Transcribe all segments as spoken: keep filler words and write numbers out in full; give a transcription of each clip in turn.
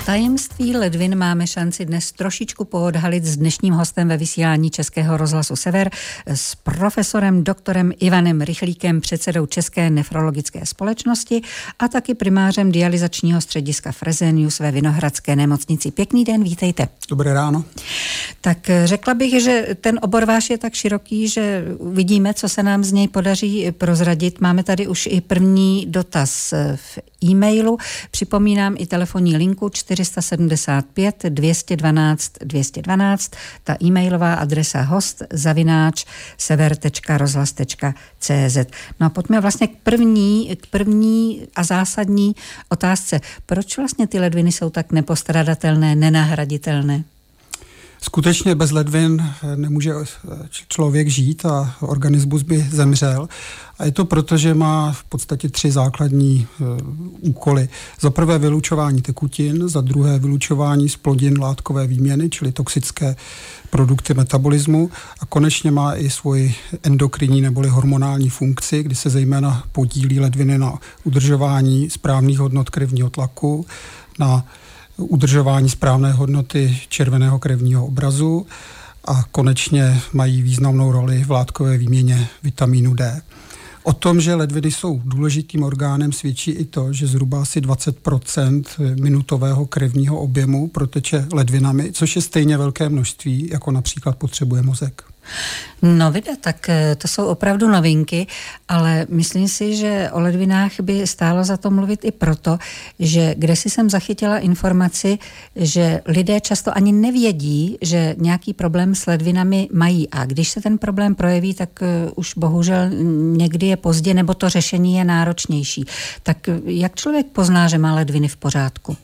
Tajemství ledvin máme šanci dnes trošičku poodhalit s dnešním hostem ve vysílání Českého rozhlasu Sever, s profesorem doktorem Ivanem Rychlíkem, předsedou České nefrologické společnosti a taky primářem dialyzačního střediska Fresenius ve Vinohradské nemocnici. Pěkný den, vítejte. Dobré ráno. Tak řekla bych, že ten obor váš je tak široký, že uvidíme, co se nám z něj podaří prozradit. Máme tady už i první dotaz v e-mailu. Připomínám i telefonní linku čtyři sedmdesát pět dvě jedna dva dvě jedna dva, ta e-mailová adresa host zavináč sever tečka rozhlas tečka cé zet. No a pojďme vlastně k první, k první a zásadní otázce. Proč vlastně ty ledviny jsou tak nepostradatelné, nenahraditelné? Skutečně bez ledvin nemůže člověk žít a organismus by zemřel. A je to proto, že má v podstatě tři základní e, úkoly. Za prvé vylučování tekutin, za druhé vylučování z plodin látkové výměny, čili toxické produkty metabolismu, a konečně má i svoji endokrinní neboli hormonální funkci, kdy se zejména podílí ledviny na udržování správných hodnot krevního tlaku, na udržování správné hodnoty červeného krevního obrazu a konečně mají významnou roli v látkové výměně vitamínu D. O tom, že ledviny jsou důležitým orgánem, svědčí i to, že zhruba asi dvacet procent minutového krevního objemu proteče ledvinami, což je stejně velké množství, jako například potřebuje mozek. No vida, tak to jsou opravdu novinky, ale myslím si, že o ledvinách by stálo za to mluvit i proto, že kdesi jsem zachytila informaci, že lidé často ani nevědí, že nějaký problém s ledvinami mají, a když se ten problém projeví, tak už bohužel někdy je pozdě, nebo to řešení je náročnější. Tak jak člověk pozná, že má ledviny v pořádku?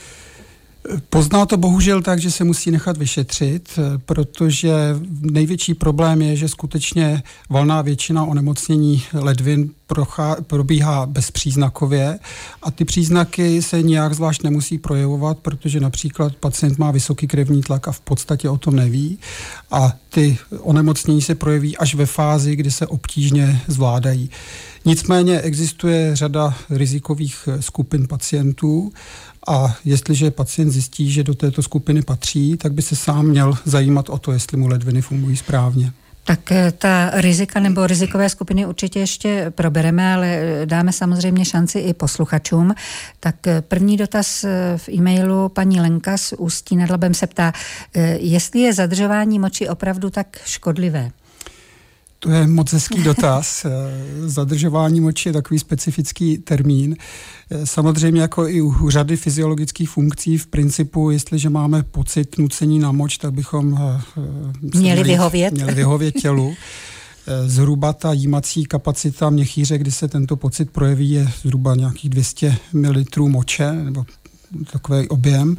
Pozná to bohužel tak, že se musí nechat vyšetřit, protože největší problém je, že skutečně valná většina onemocnění ledvin prochá, probíhá bezpříznakově a ty příznaky se nijak zvlášť nemusí projevovat, protože například pacient má vysoký krevní tlak a v podstatě o tom neví a ty onemocnění se projeví až ve fázi, kdy se obtížně zvládají. Nicméně existuje řada rizikových skupin pacientů a jestliže pacient zjistí, že do této skupiny patří, tak by se sám měl zajímat o to, jestli mu ledviny fungují správně. Tak ta rizika nebo rizikové skupiny určitě ještě probereme, ale dáme samozřejmě šanci i posluchačům. Tak první dotaz v e-mailu paní Lenka z Ústí nad Labem se ptá, jestli je zadržování moči opravdu tak škodlivé. To je moc hezký dotaz. Zadržování moči je takový specifický termín. Samozřejmě jako i u řady fyziologických funkcí v principu, jestliže máme pocit nucení na moč, tak bychom měli vyhovět. měli vyhovět tělu. Zhruba ta jímací kapacita měchýře, kdy se tento pocit projeví, je zhruba nějakých dvě stě mililitrů moče, nebo takový objem.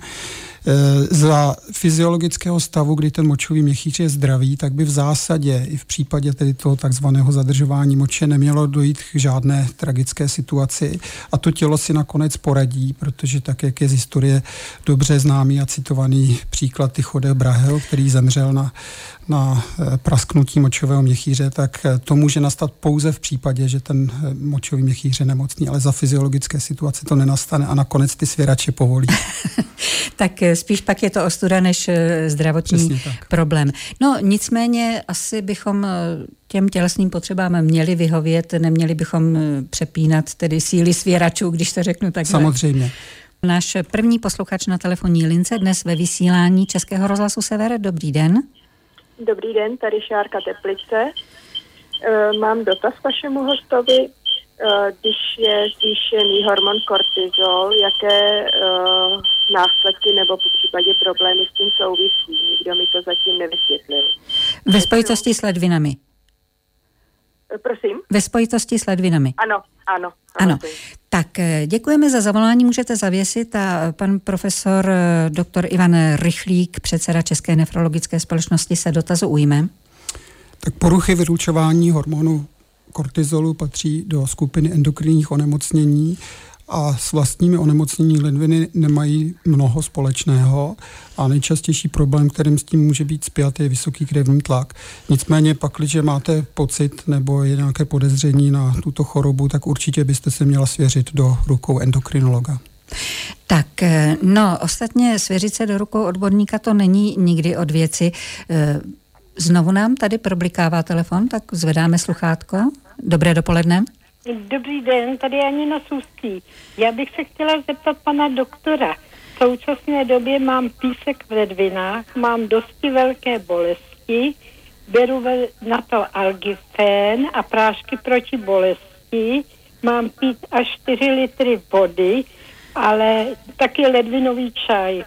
Za fyziologického stavu, kdy ten močový měchýř je zdravý, tak by v zásadě i v případě tedy toho takzvaného zadržování moče nemělo dojít k žádné tragické situaci a to tělo si nakonec poradí, protože tak, jak je z historie dobře známý a citovaný příklad Tycho de Braheho, který zemřel na, na prasknutí močového měchýře, tak to může nastat pouze v případě, že ten močový měchýř je nemocný, ale za fyziologické situace to nenastane a nakonec ty svěrače povolí. Tak spíš pak je to ostuda než zdravotní problém. No nicméně asi bychom těm tělesným potřebám měli vyhovět, neměli bychom přepínat tedy síly svěračů, když to řeknu takhle. Samozřejmě. Náš první posluchač na telefonní lince dnes ve vysílání Českého rozhlasu Sever. Dobrý den. Dobrý den, tady Šárka Teplice. E, mám dotaz vašemu hostovi. E, když je zvýšený hormon kortizol, jaké e, následky nebo po případě problémy s tím souvisí? Nikdo mi to zatím nevysvětlil. Ve spojitosti s ledvinami. Prosím? Ve spojitosti s ledvinami. Ano, ano. Ano. Tak děkujeme za zavolání, můžete zavěsit a pan profesor doktor Ivan Rychlík, předseda České nefrologické společnosti, se dotazu ujme. Tak poruchy vylučování hormonu kortizolu patří do skupiny endokrinních onemocnění a s vlastními onemocnění ledviny nemají mnoho společného a nejčastější problém, kterým s tím může být spjat, je vysoký krevní tlak. Nicméně pak, když máte pocit nebo je nějaké podezření na tuto chorobu, tak určitě byste se měla svěřit do rukou endokrinologa. Tak, no, ostatně svěřit se do rukou odborníka to není nikdy od věci. Znovu nám tady problikává telefon, tak zvedáme sluchátko. Dobré dopoledne. Dobrý den, tady je Anina Sůstí. Já bych se chtěla zeptat pana doktora. V současné době mám písek v ledvinách, mám dosti velké bolesti, beru na to algifén a prášky proti bolesti, mám pít až čtyři litry vody, ale taky ledvinový čaj.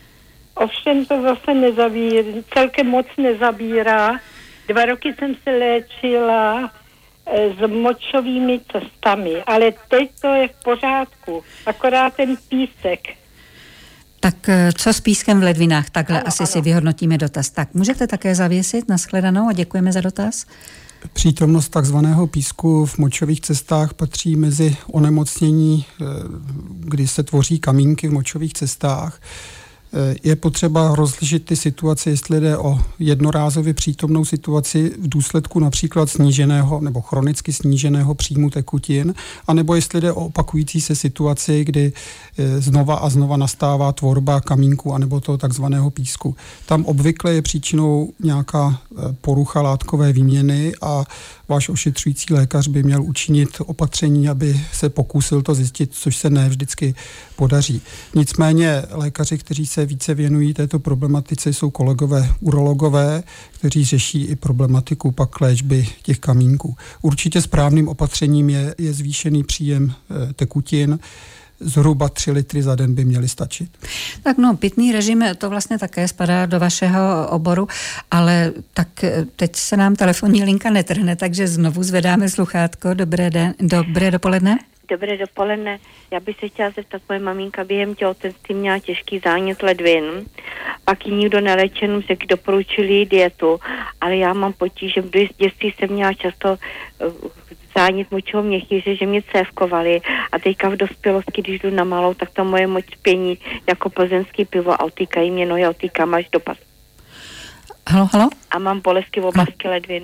Ovšem to zase nezabírá, celkem moc nezabírá. Dva roky jsem se léčila e, s močovými cestami, ale teď to je v pořádku, akorát ten písek. Tak co s pískem v ledvinách? Takhle ano, asi ano. si vyhodnotíme dotaz. Tak můžete také zavěsit na shledanou a děkujeme za dotaz. Přítomnost takzvaného písku v močových cestách patří mezi onemocnění, kdy se tvoří kamínky v močových cestách. Je potřeba rozlišit ty situace, jestli jde o jednorázově přítomnou situaci v důsledku například sníženého nebo chronicky sníženého příjmu tekutin, anebo jestli jde o opakující se situaci, kdy znova a znova nastává tvorba kamínku anebo toho takzvaného písku. Tam obvykle je příčinou nějaká porucha látkové výměny a váš ošetřující lékař by měl učinit opatření, aby se pokusil to zjistit, což se ne vždycky podaří. Nicméně lékaři, kteří se více věnují této problematice, jsou kolegové urologové, kteří řeší i problematiku pak léčby těch kamínků. Určitě správným opatřením je, je zvýšený příjem e, tekutin. Zhruba tři litry za den by měly stačit. Tak no, pitný režim, to vlastně také spadá do vašeho oboru, ale tak teď se nám telefonní linka netrhne, takže znovu zvedáme sluchátko. Dobré, den, dobré dopoledne. Dobré dopoledne. Já bych se chtěla zeptat, moje maminka během těhotenství měla těžký zánět ledvin, pak ji nikdo nelečen, řekl, doporučili dietu, ale já mám potíže, v dětství jsem měla často zánět močového měchýře, že mě cévkovali a teďka v dospělosti, když jdu na malou, tak to moje moč pění jako plzeňský pivo a otýkají mě nohy, otýkám až do pas. Halo, halo? A mám bolesti v oblasti ledvin.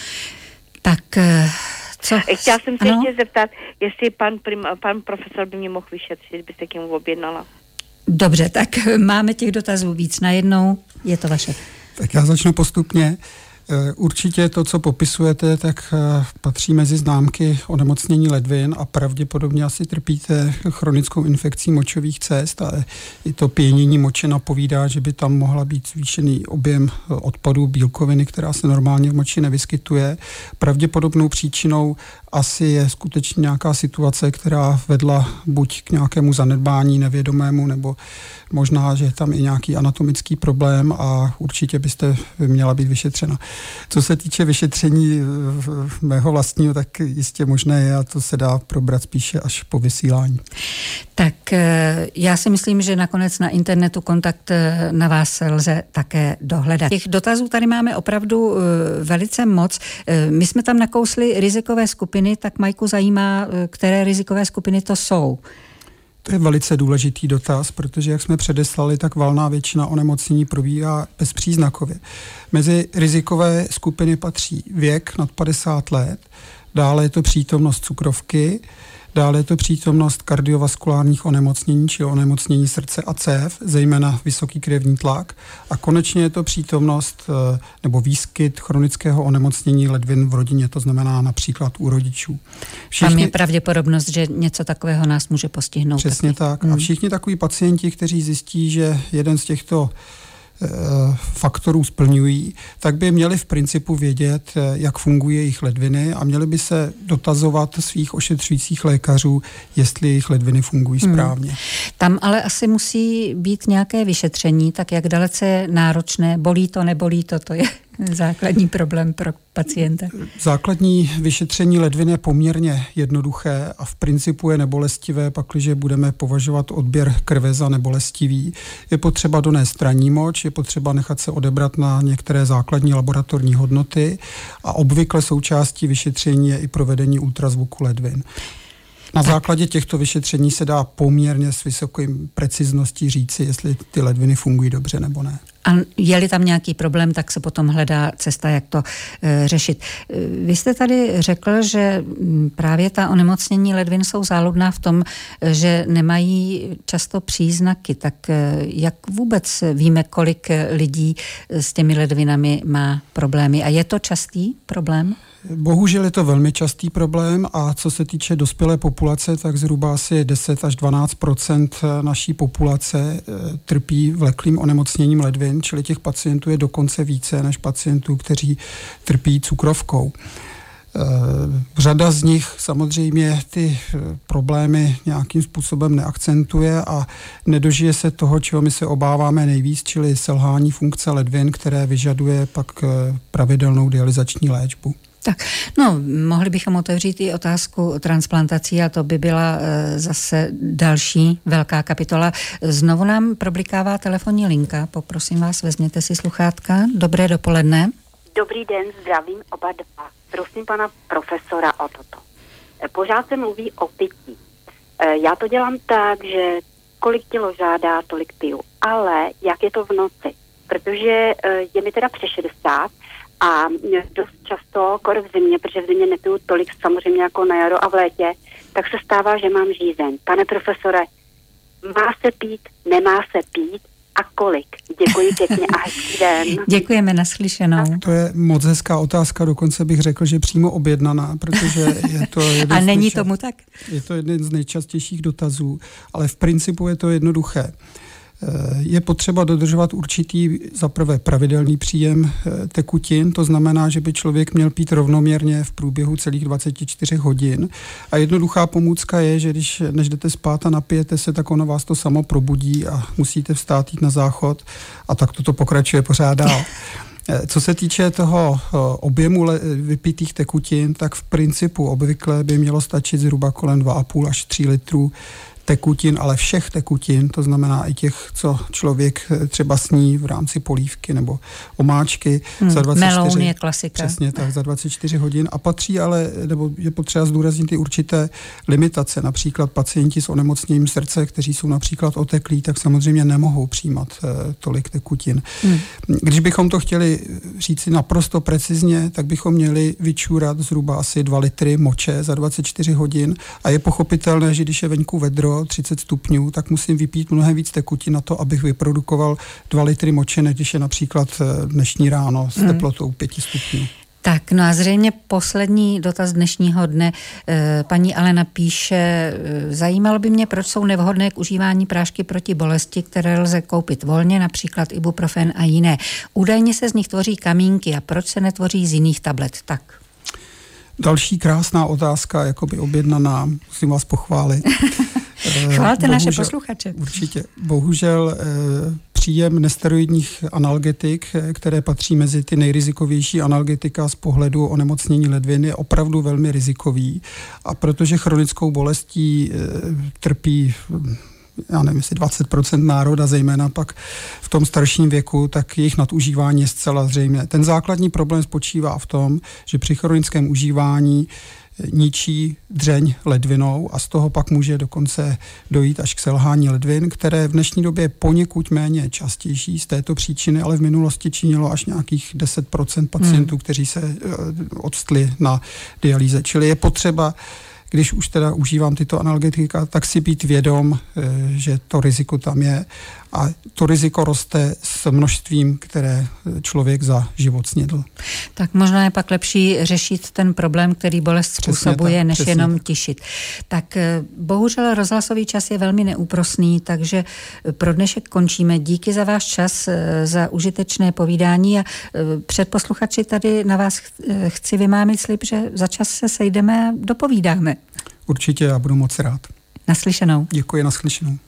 Tak co? Chtěla jsem se ano? ještě zeptat, jestli pan, prim, pan profesor by mě mohl vyšetřit, by se k němu objednala. Dobře, tak máme těch dotazů víc najednou, je to vaše. Tak já začnu postupně. Určitě to, co popisujete, tak patří mezi známky onemocnění ledvin a pravděpodobně asi trpíte chronickou infekcí močových cest a i to pěnění moče napovídá, že by tam mohla být zvýšený objem odpadů bílkoviny, která se normálně v moči nevyskytuje. Pravděpodobnou příčinou asi je skutečně nějaká situace, která vedla buď k nějakému zanedbání nevědomému, nebo možná, že je tam i nějaký anatomický problém a určitě byste měla být vyšetřena. Co se týče vyšetření mého vlastního, tak jistě možné je a to se dá probrat spíše až po vysílání. Tak já si myslím, že nakonec na internetu kontakt na vás lze také dohledat. Těch dotazů tady máme opravdu velice moc. My jsme tam nakousli rizikové skupiny, tak Majku zajímá, které rizikové skupiny to jsou. To je velice důležitý dotaz, protože jak jsme předeslali, tak valná většina onemocnění probíhá bezpříznakově. Mezi rizikové skupiny patří věk nad padesát let, dále je to přítomnost cukrovky, dále je to přítomnost kardiovaskulárních onemocnění, či onemocnění srdce a cév, zejména vysoký krevní tlak. A konečně je to přítomnost nebo výskyt chronického onemocnění ledvin v rodině, to znamená například u rodičů. Všichni, tam je pravděpodobnost, že něco takového nás může postihnout. Přesně taky. tak. Hmm. A všichni takoví pacienti, kteří zjistí, že jeden z těchto faktorů splňují, tak by měli v principu vědět, jak fungují jejich ledviny a měli by se dotazovat svých ošetřujících lékařů, jestli jejich ledviny fungují správně. Hmm. Tam ale asi musí být nějaké vyšetření, tak jak dalece náročné, bolí to, nebolí to, to je základní problém pro pacienta. Základní vyšetření ledvin je poměrně jednoduché a v principu je nebolestivé, pakliže budeme považovat odběr krve za nebolestivý. Je potřeba donést ranní moč, je potřeba nechat se odebrat na některé základní laboratorní hodnoty a obvykle součástí vyšetření je i provedení ultrazvuku ledvin. Na základě těchto vyšetření se dá poměrně s vysokou precizností říci, jestli ty ledviny fungují dobře nebo ne. A je-li tam nějaký problém, tak se potom hledá cesta, jak to e, řešit. Vy jste tady řekl, že právě ta onemocnění ledvin jsou záludná v tom, že nemají často příznaky. Tak e, jak vůbec víme, kolik lidí s těmi ledvinami má problémy? A je to častý problém? Bohužel je to velmi častý problém a co se týče dospělé populace, tak zhruba asi deset až dvanáct procent naší populace trpí vleklým onemocněním ledvin, čili těch pacientů je dokonce více než pacientů, kteří trpí cukrovkou. Řada z nich samozřejmě ty problémy nějakým způsobem neakcentuje a nedožije se toho, čeho my se obáváme nejvíc, čili selhání funkce ledvin, které vyžaduje pak pravidelnou dialyzační léčbu. Tak, no, mohli bychom otevřít i otázku transplantací a to by byla e, zase další velká kapitola. Znovu nám problikává telefonní linka, poprosím vás, vezměte si sluchátka. Dobré dopoledne. Dobrý den, zdravím oba dva. Prosím pana profesora o toto. Pořád se mluví o pití. E, já to dělám tak, že kolik tělo žádá, tolik piju. Ale jak je to v noci? Protože e, je mi teda přes šedesát a dost často, kor v zimě, protože v zimě nepiju tolik samozřejmě jako na jaro a v létě, tak se stává, že mám žízeň. Pane profesore, má se pít, nemá se pít a kolik? Děkuji pěkně a hezký den. Děkujeme, naslyšenou. To je moc hezká otázka, dokonce bych řekl, že přímo objednaná, protože je to jeden a není nejča- tomu tak? Je to jeden z nejčastějších dotazů, ale v principu je to jednoduché. Je potřeba dodržovat určitý zaprvé pravidelný příjem tekutin, to znamená, že by člověk měl pít rovnoměrně v průběhu celých dvacet čtyři hodin. A jednoduchá pomůcka je, že když než jdete spát a napijete se, tak ono vás to samo probudí a musíte vstát, jít na záchod a tak toto pokračuje pořád dál. Co se týče toho objemu vypitých tekutin, tak v principu obvykle by mělo stačit zhruba kolem dva a půl až tři litrů tekutin, ale všech tekutin, to znamená i těch, co člověk třeba sní v rámci polívky nebo omáčky. Hmm, za dvacet čtyři, meloun je klasika. Přesně tak, za dvacet čtyři hodin. A patří ale, nebo je potřeba zdůraznit i určité limitace. Například pacienti s onemocněním srdce, kteří jsou například oteklí, tak samozřejmě nemohou přijímat uh, tolik tekutin. Hmm. Když bychom to chtěli říci naprosto precizně, tak bychom měli vyčůrat zhruba asi dva litry moče za dvacet čtyři hodin a je pochopitelné, že když je venku vedro, třicet stupňů, tak musím vypít mnohem víc tekutin na to, abych vyprodukoval dva litry moče, než když je například dnešní ráno s teplotou pěti stupňů. Tak, no a zřejmě poslední dotaz dnešního dne. Paní Alena píše, zajímalo by mě, proč jsou nevhodné k užívání prášky proti bolesti, které lze koupit volně, například ibuprofen a jiné. Údajně se z nich tvoří kamínky a proč se netvoří z jiných tablet? Tak. Další krásná otázka, jakoby objednaná, musím vás pochválit. Chválte bohužel, naše posluchače. Určitě. Bohužel příjem nesteroidních analgetik, které patří mezi ty nejrizikovější analgetika z pohledu onemocnění ledvin, je opravdu velmi rizikový. A protože chronickou bolestí trpí já nevím, jestli dvacet procent národa, zejména pak v tom starším věku, tak jejich nadužívání je zcela zřejmé. Ten základní problém spočívá v tom, že při chronickém užívání ničí dřeň ledvinou a z toho pak může dokonce dojít až k selhání ledvin, které v dnešní době je poněkud méně častější z této příčiny, ale v minulosti činilo až nějakých deset procent pacientů, hmm. kteří se odstli na dialýze. Čili je potřeba, když už teda užívám tyto analgetika, tak si být vědom, že to riziko tam je a to riziko roste s množstvím, které člověk za život snědl. Tak možná je pak lepší řešit ten problém, který bolest způsobuje, než jenom tak. tišit. Tak bohužel rozhlasový čas je velmi neúprosný, takže pro dnešek končíme. Díky za váš čas, za užitečné povídání a před posluchači tady na vás chci vymámit slib, že za čas se sejdeme a dopovídáme. Určitě, já budu moc rád. Naslyšenou. Děkuji, naslyšenou.